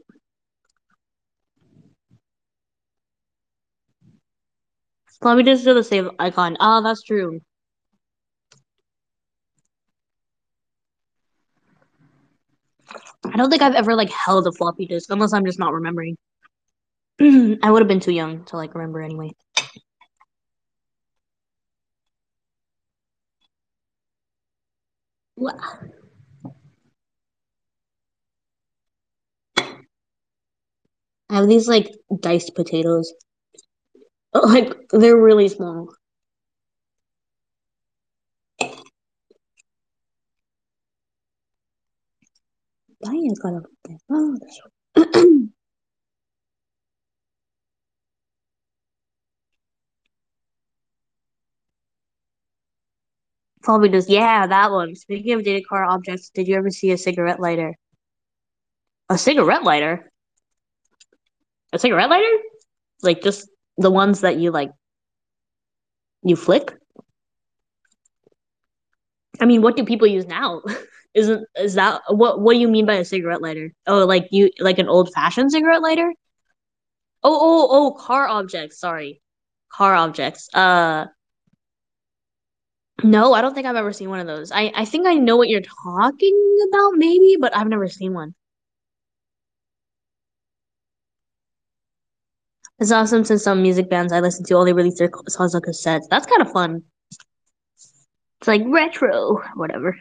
Let me just do the save icon. Ah, oh, that's true. I don't think I've ever like held a floppy disk unless I'm just not remembering. I would have been too young to like remember anyway. I have these like diced potatoes. Like they're really small. Vaya, cara. Oh, probably just yeah, that one. Speaking of dated car objects, did you ever see a cigarette lighter? A cigarette lighter? A cigarette lighter? Like just the ones that you like you flick? I mean, what do people use now? Isn't is that what what do you mean by a cigarette lighter? Oh, like you like an old fashioned cigarette lighter? Oh, oh, oh, car objects, sorry. Car objects. Uh no, I don't think I've ever seen one of those. I I think I know what you're talking about maybe, but I've never seen one. It's awesome since some music bands I listen to only release their songs on cassettes. That's kind of fun. It's like retro, whatever.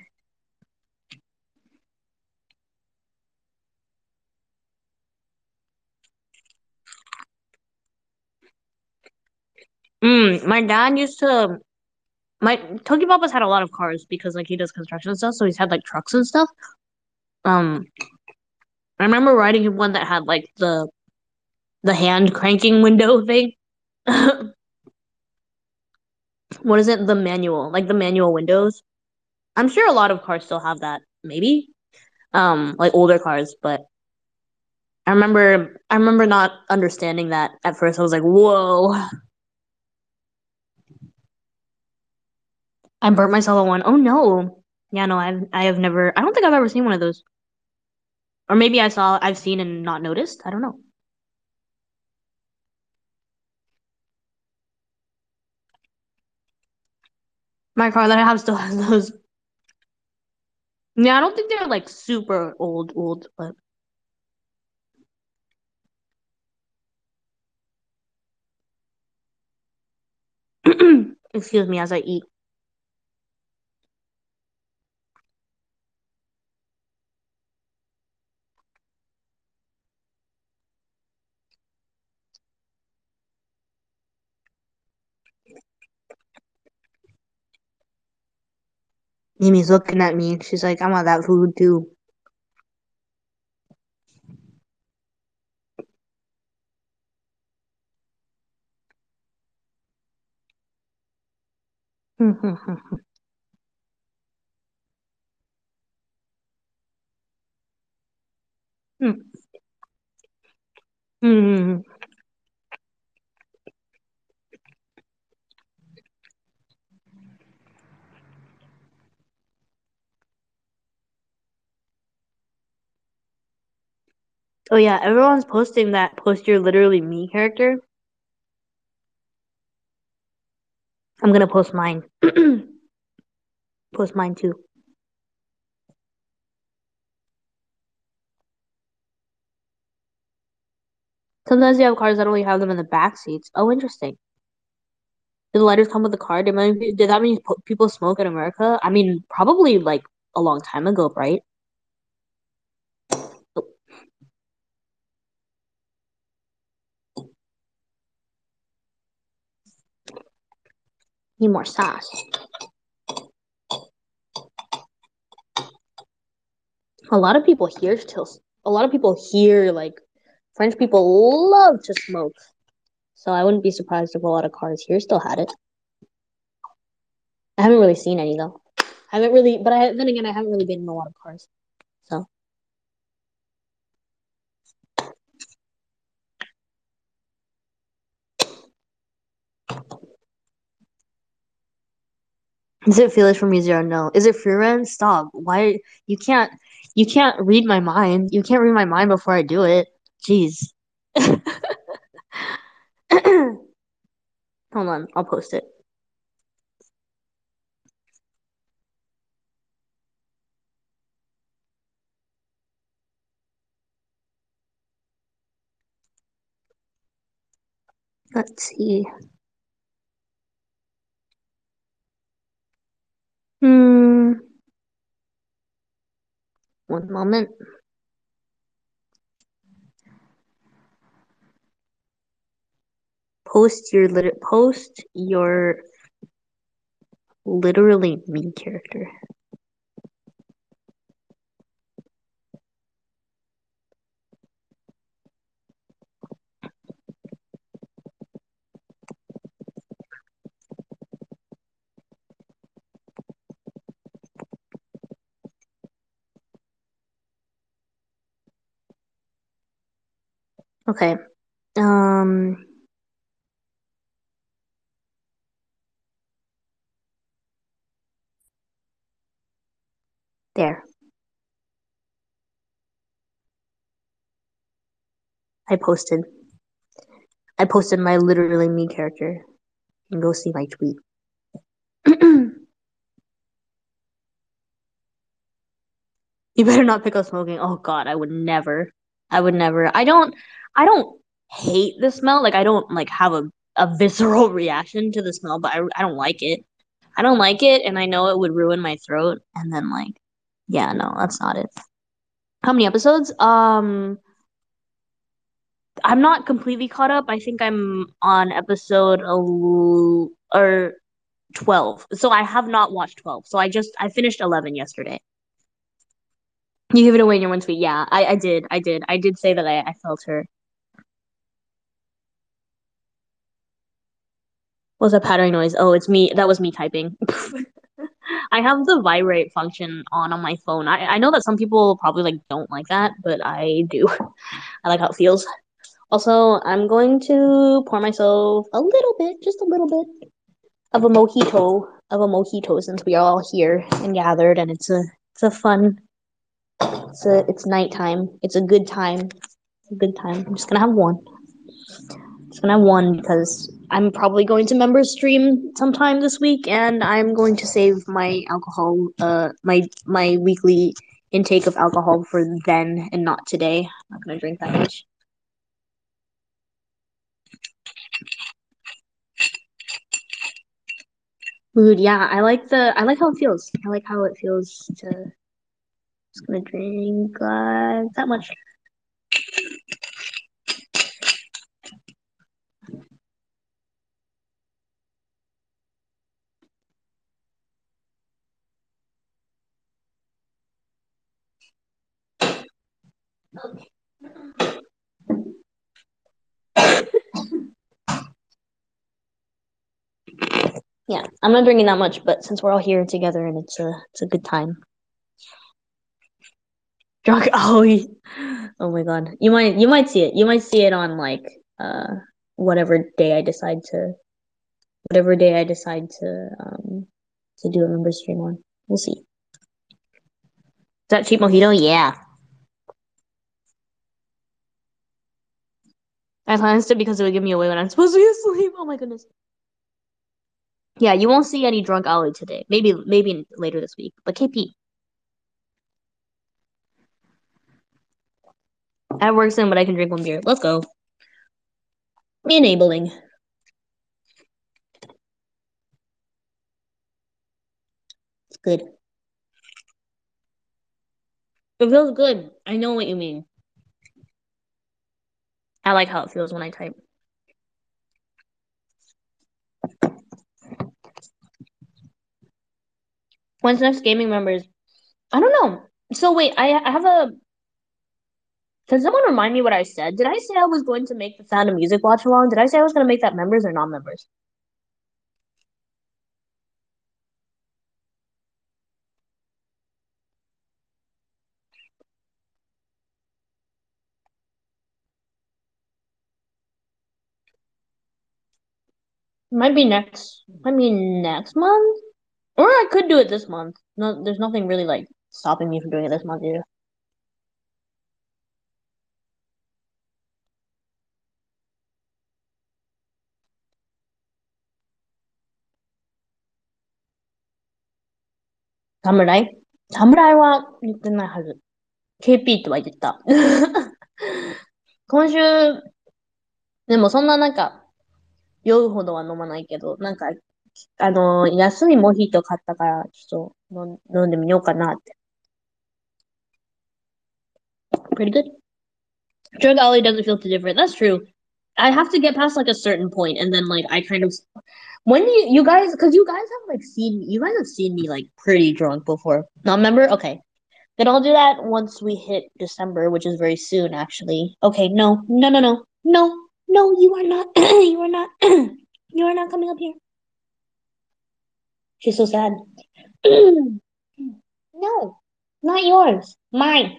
Mm, my dad used to my Toki Papa's had a lot of cars because like he does construction and stuff, so he's had like trucks and stuff. Um, I remember riding one that had like the the hand cranking window thing. What is it? The manual, like the manual windows. I'm sure a lot of cars still have that, maybe. Um, like older cars, but I remember I remember not understanding that at first. I was like, "Whoa!" I burnt myself on one. Oh no! Yeah, no, I've I have never. I don't think I've ever seen one of those. Or maybe I saw, I've seen and not noticed. I don't know. My car that I have still has those. Yeah, I don't think they're like super old, old, but excuse me as I eat. Mimi's looking at me. She's like, I want that food too. Oh yeah, everyone's posting that post your literally me character. I'm gonna post mine. Post mine too. Sometimes you have cars that only have them in the back seats. Oh, interesting. Did the lighters come with the car? Did, my, did that mean po- people smoke in America? I mean, probably like a long time ago, right? Oh, need more sauce. A lot of people here still. A lot of people here, like French people, love to smoke. So I wouldn't be surprised if a lot of cars here still had it. I haven't really seen any though. I haven't really, but I then again, I haven't really been in a lot of cars. So is it Felix from Zero? No. Is it Freeran? Stop. Why you can't you can't read my mind. You can't read my mind before I do it. Jeez. Hold on, I'll post it. Let's see. Hmm. One moment. Post your lit- post your literally me character. Okay. Um. There. I posted. I posted my literally me character. And go see my tweet. You better not pick up smoking. Oh God, I would never. I would never. I don't. I don't hate the smell. Like I don't like have a a visceral reaction to the smell, but I I don't like it. I don't like it, and I know it would ruin my throat. And then like, yeah, no, that's not it. How many episodes? Um, I'm not completely caught up. I think I'm on episode el- or twelve. So I have not watched twelve. So I just I finished eleven yesterday. You give it away in your one tweet. Yeah, I, I did. I did. I did say that I, I felt her. What was that pattering noise? Oh, it's me. That was me typing. I have the vibrate function on on my phone. I, I know that some people probably like don't like that, but I do. I like how it feels. Also, I'm going to pour myself a little bit, just a little bit of a mojito, of a mojito since we are all here and gathered, and it's a it's a fun. It's a it's nighttime. It's a good time. It's a good time. I'm just gonna have one. Just gonna have one because I'm probably going to members stream sometime this week, and I'm going to save my alcohol, uh, my my weekly intake of alcohol for then and not today. I'm not gonna drink that much. Food, yeah, I like the I like how it feels. I like how it feels to just gonna drink uh, that much. Yeah, I'm not drinking that much, but since we're all here together and it's a it's a good time. Drunk oh oh my god. You might you might see it. You might see it on like uh whatever day I decide to whatever day I decide to um to do a member stream on. We'll see. Is that cheap mojito? Yeah. I silenced it because it would give me away when I'm supposed to be asleep. Oh my goodness. Yeah, you won't see any drunk Ollie today. Maybe maybe later this week. But K P. I have work soon, but I can drink one beer. Let's go. Enabling. It's good. It feels good. I know what you mean. I like how it feels when I type. When's next gaming members? I don't know. So wait, I I have a. Can someone remind me what I said? Did I say I was going to make the Sound of Music watch along? Did I say I was going to make that members or non-members? Might be next. Might be next month, or I could do it this month. No, there's nothing really like stopping me from doing it this month either.侍侍は言ってないはず。ケーピー とは言った。今週、でもそんななんか、 酔うほどは飲まないけど、なんか、あの、安いモヒート買ったから、ちょっと飲ん飲んでみようかなって。Pretty good. Drug Ollie doesn't feel too different. That's true. I have to get past like a certain point, and then like I kind of when you you guys because you guys have like seen you guys have seen me like pretty drunk before. Not remember? Okay, then I'll do that once we hit December, which is very soon actually. Okay, no, no, no, no, no, no. You are not. You are not. You are not coming up here. She's so sad. No, not yours. Mine.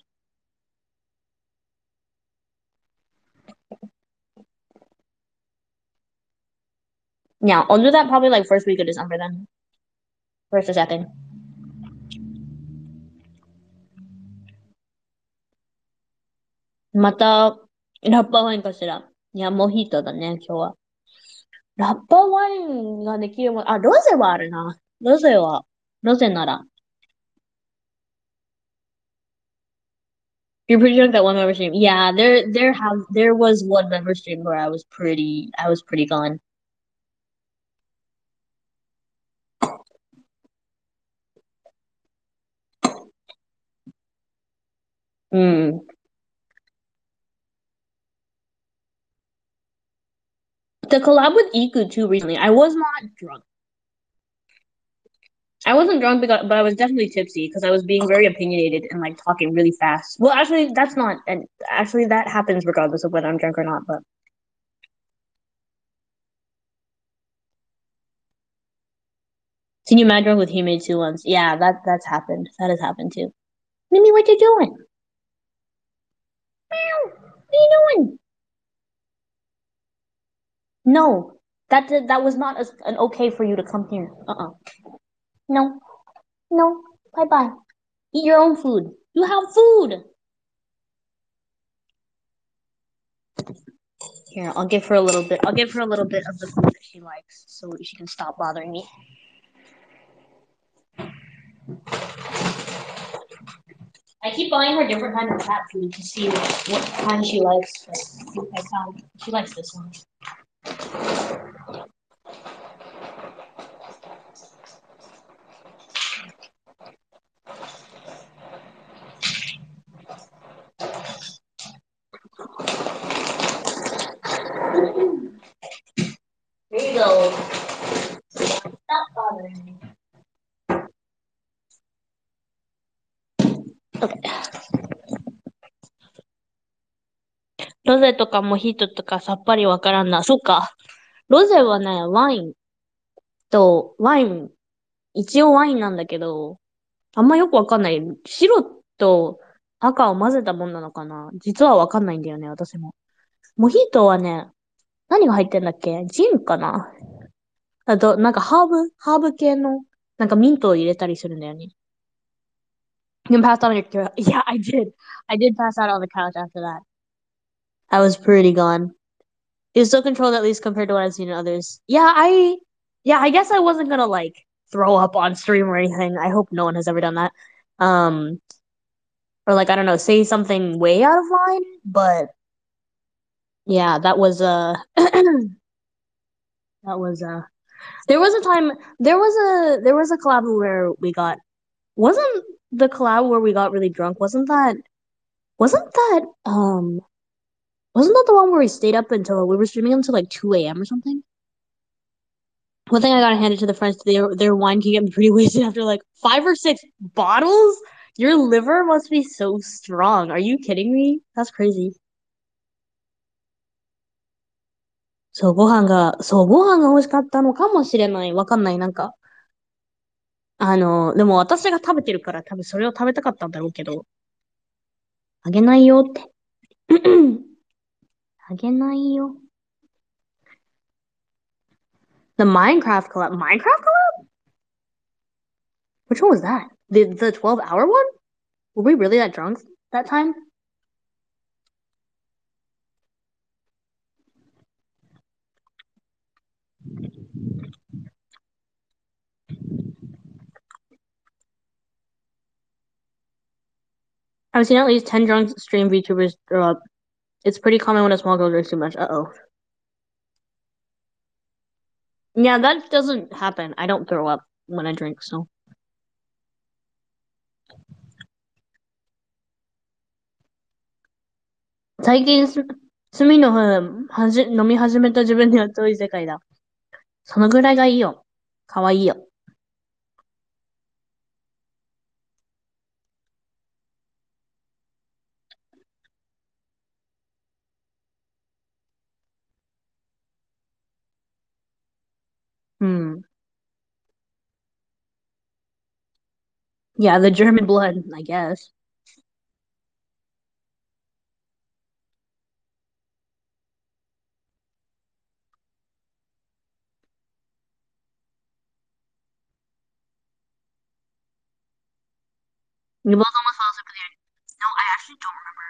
Yeah, I'll do that probably like first week of December then. First or second. また、ラッパーワインかしら。いや、モヒートだね、今日は。ラッパーワインができるもん、あ、ロゼはあるな。ロゼは、ロゼなら。You're pretty sure that one member stream. Yeah, there, there have, there was one member stream where I was pretty, I was pretty gone. うん。The collab with Iku too recently. I was not drunk. I wasn't drunk because, but I was definitely tipsy because I was being very opinionated and like talking really fast. Well, actually, that's not, and actually that happens regardless of whether I'm drunk or not. But seen you mad drunk with Hime too once. Yeah, that that's happened. That has happened too. Mimi, what you doing? Meow. What are you doing? No, that did, that was not a, an okay for you to come here. Uh-uh. No, no. Bye bye. Eat your own food. You have food. Here, I'll give her a little bit. I'll give her a little bit of the food that she likes, so she can stop bothering me. I keep buying her different kinds of cat food to see what, what kind she likes. But I found she likes this one. There you go. Stop bothering me. Okay. ロゼとかモヒートとかさっぱりわからんな。そっか。ロゼはね、ワインと、ワイン、一応ワインなんだけど、あんまよくわかんない。白と赤を混ぜたもんなのかな実はわかんないんだよね、私も。モヒートはね、何が入ってんだっけジンかなあと、なんかハーブ、ハーブ系の、なんかミントを入れたりするんだよね。You passed out on your couch. Yeah, I did. I did pass out on the couch after that. I was pretty gone. It was so controlled, at least compared to what I've seen in others. Yeah, I, yeah, I guess I wasn't gonna like throw up on stream or anything. I hope no one has ever done that. Um, or like I don't know, say something way out of line. But yeah, that was uh, that was uh. There was a time. There was a there was a collab where we got wasn't the collab where we got really drunk. Wasn't that wasn't that um wasn't that the one where we stayed up until we were streaming until like two a m or something? One thing I gotta hand it to the French, their their wine can get me pretty wasted after like five or six bottles. Your liver must be so strong. Are you kidding me? That's crazy. そう、ご飯が、そう、ご飯が美味しかったのかもしれない。わかんない。なんか、あの、でも私が食べてるから多分それを食べたかったんだろうけど、あげないよって。あげないよ。The Minecraft collab. Minecraft collab? Which one was that? The the twelve hour one? Were we really that drunk that time? I've seen at least ten drunk stream VTubers throw up. It's pretty common when a small girl drinks too much. Uh oh. Yeah, that doesn't happen. I don't throw up when I drink, so. 最近す、隅のは、はじ、飲み始めた自分には遠い世界だ。そのぐらいがいいよ。かわいいよ。うん。Yeah, the German blood, I guess. You both almost fell asleep at the end. No, I actually don't remember.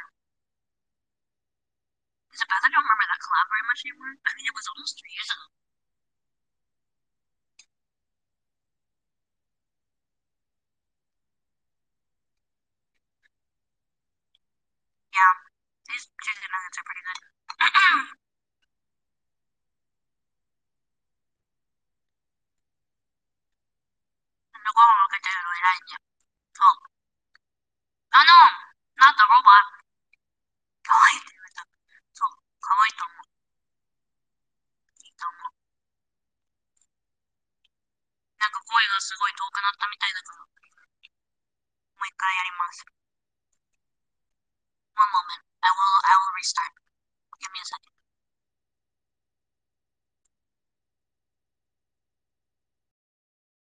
Is it bad that I don't remember that collab very much anymore? I mean, it was almost three years ago. Yeah, these chicken nuggets are pretty good. ご飯をかけてるの偉いね。そう。あの、not the robot. 可愛いって言われた。そう、可愛いと思う。いいと思う。なんか声がすごい遠くなったみたいだから、もう一回やります。もう一回やります。One moment. I will I will restart. Give me a second.